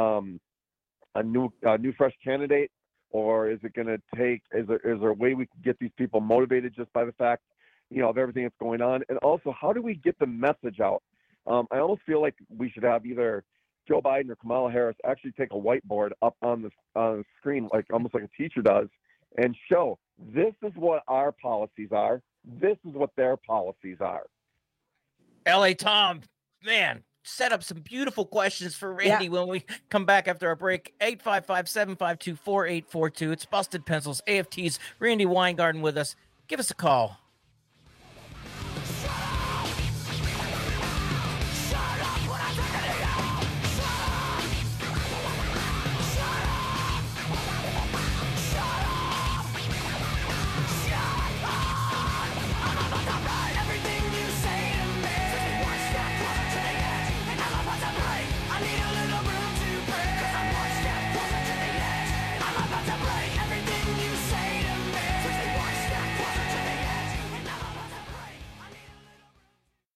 new fresh candidate, or is it going to take? Is there a way we can get these people motivated just by the fact, of everything that's going on? And also, how do we get the message out? I almost feel like we should have either Joe Biden or Kamala Harris actually take a whiteboard up on the screen, almost like a teacher does, and show, this is what our policies are. This is what their policies are. L.A. Tom, man, set up some beautiful questions for Randi when we come back after our break. 855-752-4842. It's Busted Pencils, AFT's Randi Weingarten with us. Give us a call.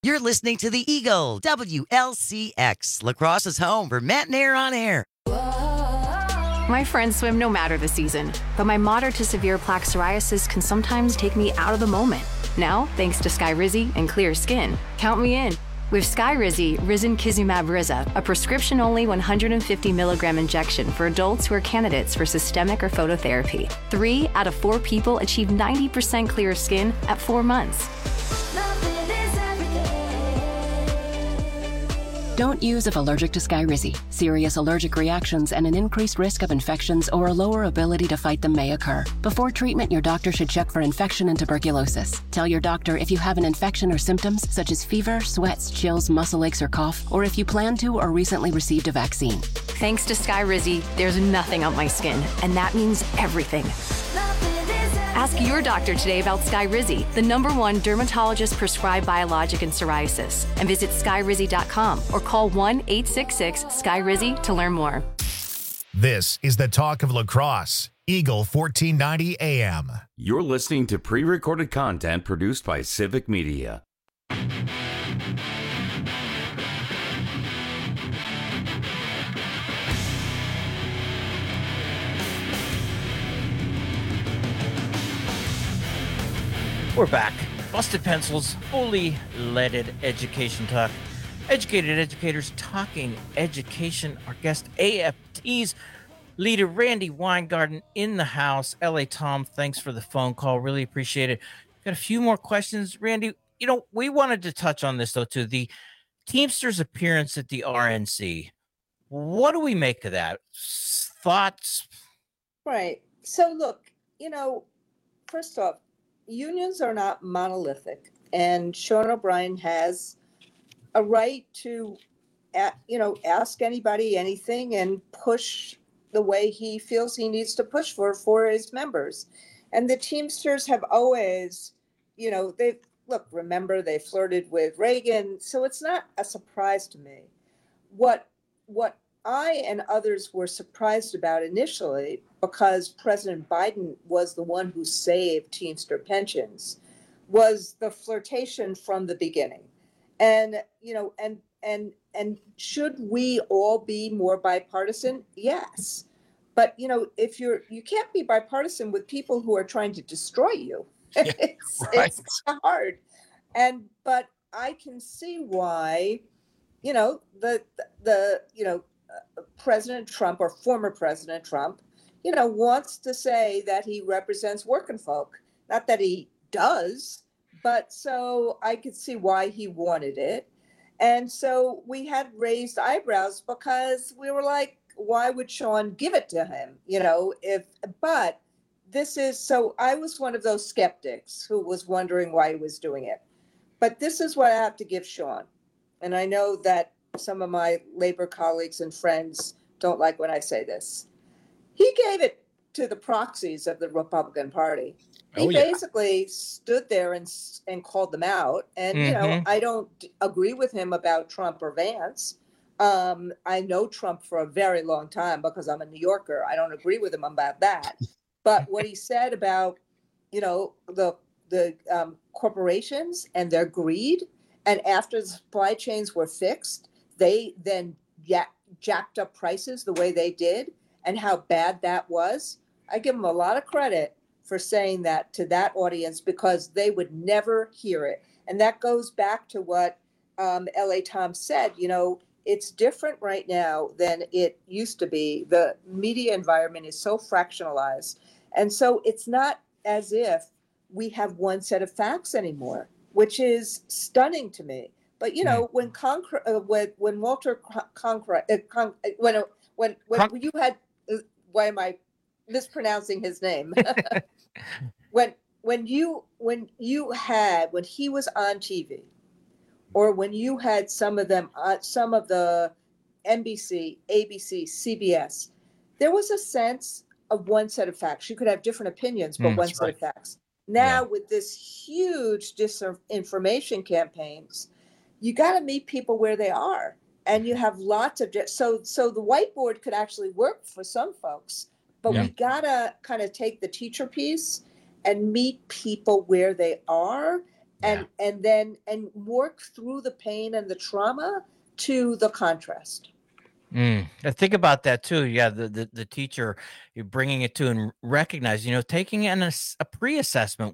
You're listening to the Eagle, WLCX, La Crosse's home for Matt and Air on Air. My friends swim no matter the season, but my moderate to severe plaque psoriasis can sometimes take me out of the moment. Now, thanks to Skyrizi and clear skin, count me in. With Skyrizi, Risankizumab Riza, a prescription-only 150 milligram injection for adults who are candidates for systemic or phototherapy. 3 out of 4 people achieve 90% clear skin at 4 months. Don't use if allergic to Skyrizi. Serious allergic reactions and an increased risk of infections or a lower ability to fight them may occur. Before treatment, your doctor should check for infection and tuberculosis. Tell your doctor if you have an infection or symptoms such as fever, sweats, chills, muscle aches, or cough, or if you plan to or recently received a vaccine. Thanks to Skyrizi, there's nothing on my skin, and that means everything. Ask your doctor today about Skyrizi, the #1 dermatologist-prescribed biologic in psoriasis, and visit skyrizi.com or call 1-866-SKYRIZI to learn more. This is the Talk of La Crosse, Eagle 1490 AM. You're listening to pre-recorded content produced by Civic Media. We're back. Busted Pencils, fully leaded education talk. Educated educators talking education. Our guest, AFT's leader, Randi Weingarten, in the house. LA Tom, thanks for the phone call. Really appreciate it. Got a few more questions. Randi, we wanted to touch on this, though, too. The Teamsters' appearance at the RNC. What do we make of that? Thoughts? Right. So, look, first off, unions are not monolithic, and Sean O'Brien has a right to, ask anybody anything and push the way he feels he needs to push for his members. And the Teamsters have always, remember they flirted with Reagan, so it's not a surprise to me. What I and others were surprised about initially, because President Biden was the one who saved Teamster pensions, was the flirtation from the beginning. And, and should we all be more bipartisan? Yes. But, if you can't be bipartisan with people who are trying to destroy you. It's hard. But I can see why, President Trump, or former President Trump, wants to say that he represents working folk. Not that he does, but so I could see why he wanted it. And so we had raised eyebrows because we were like, why would Sean give it to him? But so I was one of those skeptics who was wondering why he was doing it. But this is what I have to give Sean. And I know that some of my labor colleagues and friends don't like when I say this. He gave it to the proxies of the Republican Party. He basically stood there and called them out. And, I don't agree with him about Trump or Vance. I know Trump for a very long time because I'm a New Yorker. I don't agree with him about that. But what he said about, the corporations and their greed, and after the supply chains were fixed, they then jacked up prices the way they did, and how bad that was. I give him a lot of credit for saying that to that audience, because they would never hear it. And that goes back to what LA Tom said. It's different right now than it used to be. The media environment is so fractionalized. And so it's not as if we have one set of facts anymore, which is stunning to me. But when Walter when you had, why am I mispronouncing his name? when he was on TV, or when you had some of the NBC, ABC, CBS, there was a sense of one set of facts. You could have different opinions, but one set of facts. Now with this huge disinformation campaigns, you got to meet people where they are, and you have lots of so the whiteboard could actually work for some folks, but we gotta kind of take the teacher piece and meet people where they are, and work through the pain and the trauma to the contrast. I think about that too. Yeah, the teacher, you're bringing it to and recognize, taking a pre-assessment.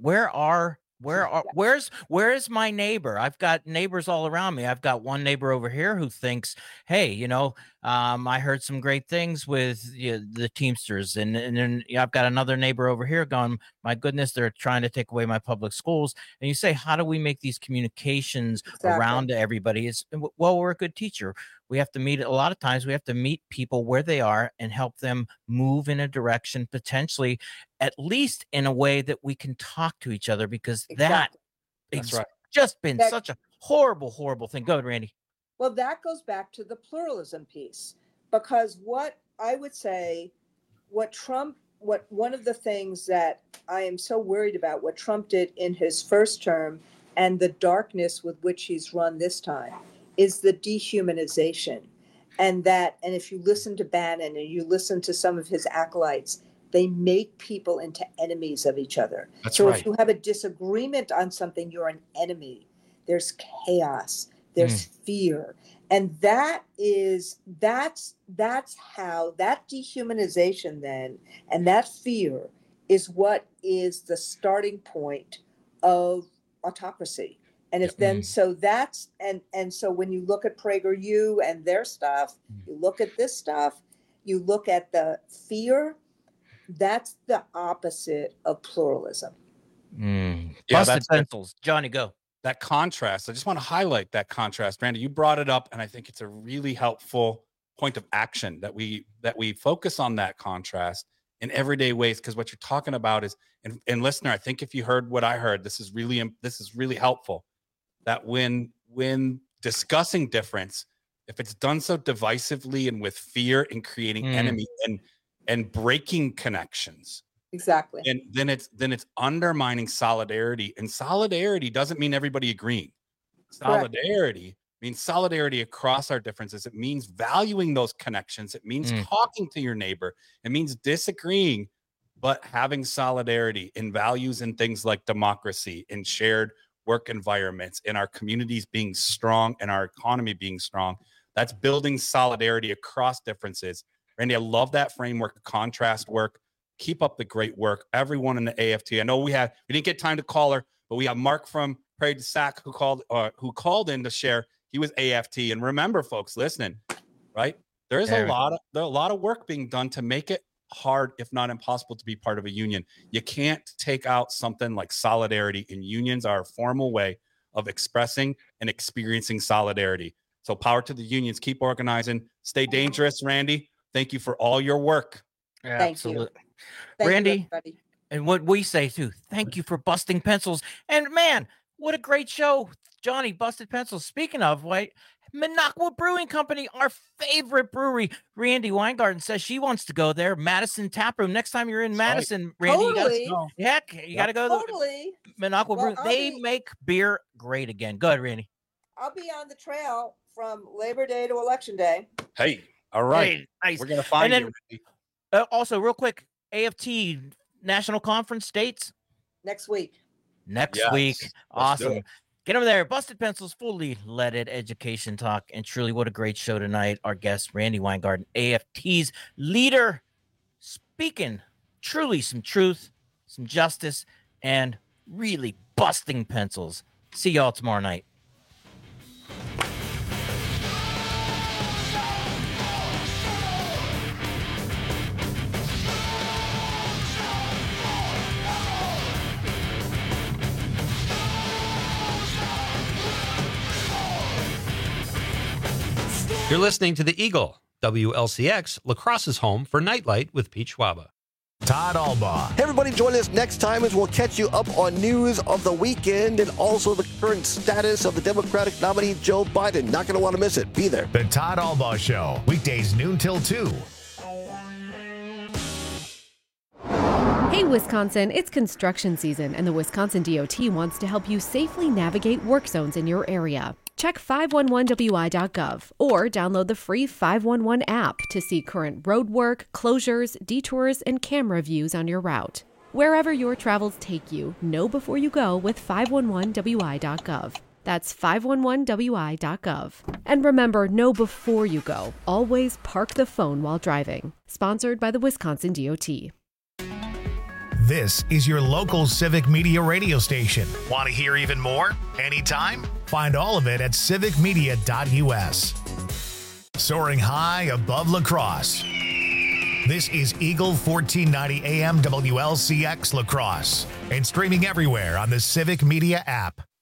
Where's my neighbor? I've got neighbors all around me. I've got one neighbor over here who thinks, hey, I heard some great things with the Teamsters, and then I've got another neighbor over here going, my goodness, they're trying to take away my public schools. And you say, how do we make these communications around to everybody? We're a good teacher. We have to meet, a lot of times we have to meet people where they are and help them move in a direction, potentially, at least in a way that we can talk to each other, because that's right. Just been such a horrible, horrible thing. Go ahead, Randy. Well, that goes back to the pluralism piece, because what I would say, one of the things that I am so worried about, what Trump did in his first term and the darkness with which he's run this time, is the dehumanization. And if you listen to Bannon and you listen to some of his acolytes, they make people into enemies of each other. So if you have a disagreement on something, you're an enemy. There's chaos, there's fear. And that's how that dehumanization then, and that fear is what is the starting point of autocracy. And if then, so that's, and so when you look at PragerU and their stuff, you look at this stuff, you look at the fear, that's the opposite of pluralism. Busted pencils. Johnny, go. That contrast. I just want to highlight that contrast. Randy, you brought it up, and I think it's a really helpful point of action that we focus on that contrast in everyday ways, because what you're talking about is, and listener, I think if you heard what I heard, this is really helpful. That when discussing difference, if it's done so divisively and with fear and creating enemy and breaking connections, exactly, and then it's undermining solidarity. And solidarity doesn't mean everybody agreeing. Solidarity means solidarity across our differences. It means valuing those connections. It means talking to your neighbor. It means disagreeing, but having solidarity in values and things like democracy, in shared work environments, in our communities being strong and our economy being strong. That's building solidarity across differences. Randy, I love that framework, contrast work. Keep up the great work. Everyone in the AFT. I know we didn't get time to call her, but we have Mark from Prairie du Sac who called in to share. He was AFT. And remember, folks listening, right? There is a lot of work being done to make it hard, if not impossible, to be part of a union. You can't take out something like solidarity, and unions are a formal way of expressing and experiencing solidarity. So power to the unions. Keep organizing. Stay dangerous, Randy. Thank you for all your work. Yeah, absolutely. Randy, and what we say too, thank you for busting pencils. And man, what a great show. Johnny, busted pencils. Speaking of, Minocqua Brewing Company, our favorite brewery. Randy Weingarten says she wants to go there. Madison Taproom. Next time you're in Madison, Randy, totally. you got to go to Minocqua Brewing. They make beer great again. Go ahead, Randy. I'll be on the trail from Labor Day to Election Day. Hey, all right. Hey, nice. We're going to find you. Also, real quick, AFT National Conference dates? Next week. Next week. Awesome. Get over there. Busted Pencils, fully leaded education talk. And truly, what a great show tonight. Our guest, Randy Weingarten, AFT's leader, speaking truly some truth, some justice, and really busting pencils. See y'all tomorrow night. You're listening to The Eagle, WLCX, La Crosse's home for Nightlight with Pete Schwaba. Todd Albaugh. Hey, everybody, join us next time as we'll catch you up on news of the weekend and also the current status of the Democratic nominee, Joe Biden. Not going to want to miss it. Be there. The Todd Albaugh Show, weekdays noon till 2. Hey, Wisconsin, it's construction season, and the Wisconsin DOT wants to help you safely navigate work zones in your area. Check 511wi.gov or download the free 511 app to see current road work, closures, detours, and camera views on your route. Wherever your travels take you, know before you go with 511wi.gov. That's 511wi.gov. And remember, know before you go. Always park the phone while driving. Sponsored by the Wisconsin DOT. This is your local Civic Media radio station. Want to hear even more? Anytime? Find all of it at civicmedia.us. Soaring high above La Crosse. This is Eagle 1490 AM WLCX La Crosse and streaming everywhere on the Civic Media app.